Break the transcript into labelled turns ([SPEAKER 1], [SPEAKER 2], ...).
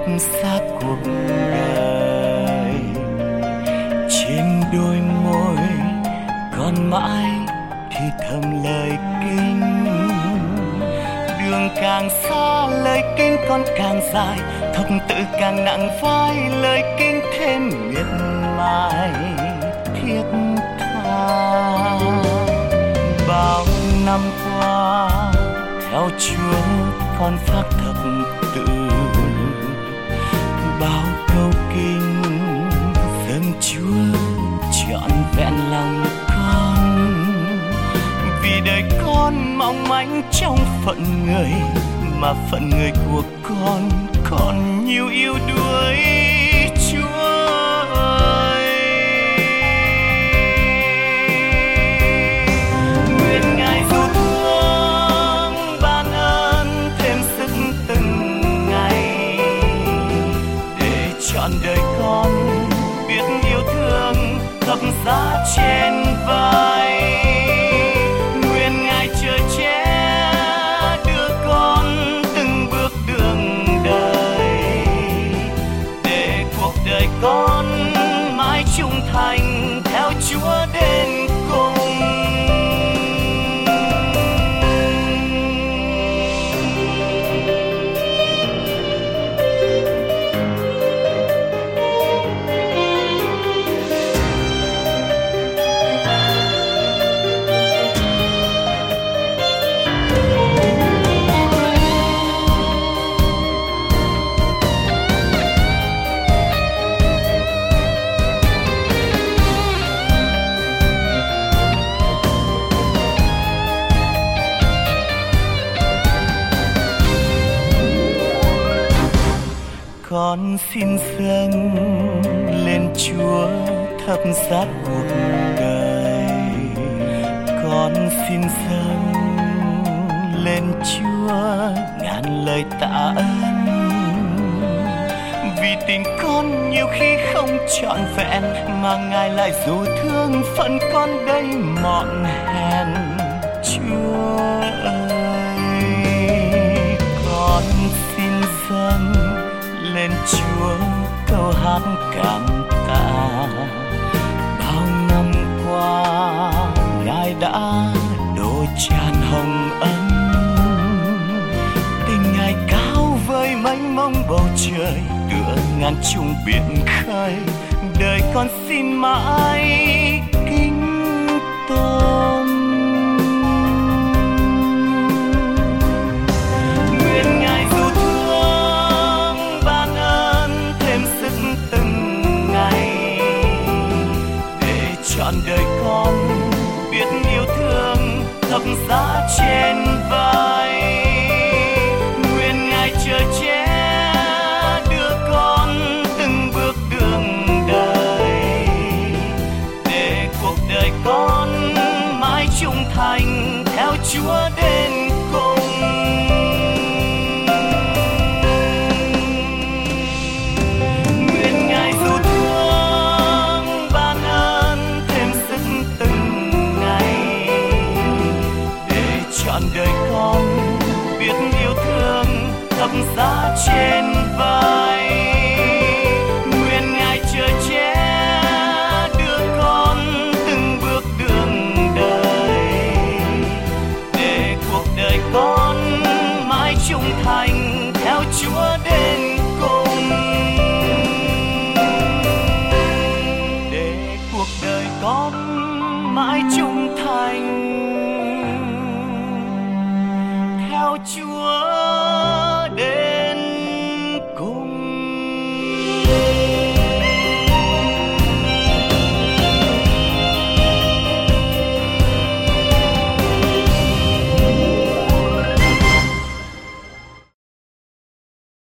[SPEAKER 1] xác cuộc đời. Trên đôi môi còn mãi thì thầm lời kinh, đường càng xa lời kinh con càng dài, thông tự càng nặng vai lời kinh thêm miệt mài thiết tha. Bao năm qua theo Chúa con phát thập tự, bao câu kinh dâng Chúa trọn vẹn lòng con. Vì đời con mong manh trong phận người, mà phận người của con còn nhiều yêu đuối Chúa ơi. Nguyện Ngài dù thương ban ơn thêm sức từng ngày, để trọn đời con biết yêu thương thập giá trên vai. Nguyện Ngài chở che đưa con từng bước đường đời, để cuộc đời con mãi trung thành theo Chúa đến cùng. Con xin dâng lên Chúa thập giá cuộc đời. Con xin dâng lên Chúa ngàn lời tạ ơn. Vì tình con nhiều khi không trọn vẹn, mà Ngài lại dù thương phận con đây mọn hèn. Chúa ơi, con xin dâng lên Chúa câu hát cảm tạ. Bao năm qua Ngài đã đổ tràn hồng ân, tình Ngài cao vời mênh mông bầu trời, tựa ngàn trùng biển khơi. Đời con xin mãi kính tôn. Nguyện Ngài dù thương ban ơn thêm sức từng ngày, để trọn đời con biết yêu thương thập giá trên vai. Nguyện Ngài chở che đưa con từng bước đường đời, để cuộc đời con mãi trung thành theo Chúa đến cùng. Nguyện Ngài dù thương ban ơn thêm sức từng ngày, để trọn đời con biết yêu thương thập giá trên vai. Nguyện Ngài chở che đưa con từng bước đường đời, để cuộc đời con mãi trung thành theo Chúa đến cùng. Để cuộc đời con mãi trung thành theo Chúa